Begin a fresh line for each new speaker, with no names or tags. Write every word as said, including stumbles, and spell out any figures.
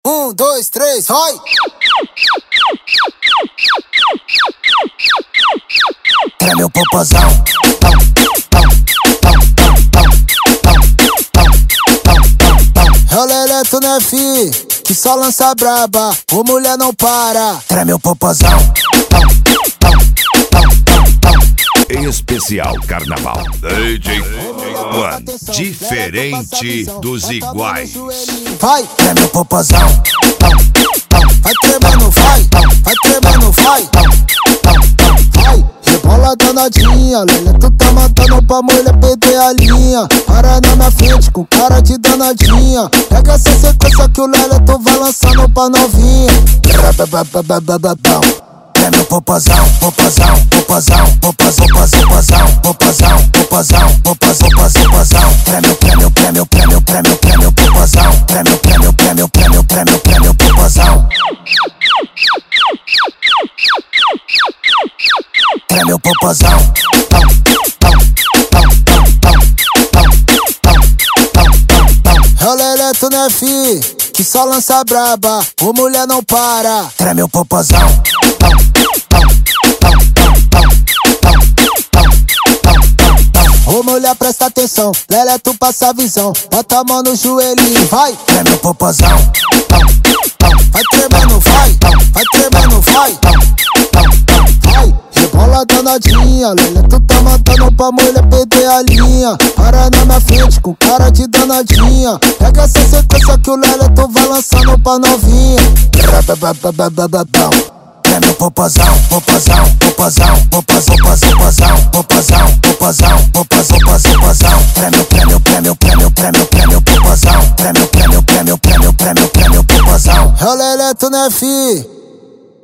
Um, dois, três, vai! Treme o popozão. É o Leleto, né, fi? Que só lança braba, o mulher não para. Treme o popozão.
Em especial Carnaval. D J One, diferente dos iguais.
Vai, treme o popozão. Vai tremendo, vai. Vai tremendo, vai. Vai, rebola danadinha. Leleto tá matando pra mulher perder a linha. Para na minha frente com cara de danadinha. Pega essa sequência que o Leleto vai lançando pra novinha. Treme o popozão, popozão, popozão, popozão, popozão, popozão, popozão, popozão, popozão. Treme, treme, treme, treme, treme, treme o popozão. Treme, treme, treme, treme, treme, treme o popozão. Treme o popozão. É o Leleto, né, fi? Que só lança braba, o mulher não para. Treme o popozão. Ô mulher, presta atenção, Leleto passa a visão. Bota a mão no joelhinho, vai, treme o popozão. Vai tremendo, vai, vai tremendo, vai. Vai, rebola danadinha. Leleto tá matando pra mulher perder a linha. Para na minha frente com cara de danadinha. Pega essa sequência que o Leleto vai lançando pra novinha. Treme o popozão, popozão, popozão, popozão, popozão, popozão, popozão, popozão, popozão. Treme, treme, treme, treme, treme, treme o popozão. Treme, treme, treme, treme, treme, treme o popozão. É o Leleto, né, fi?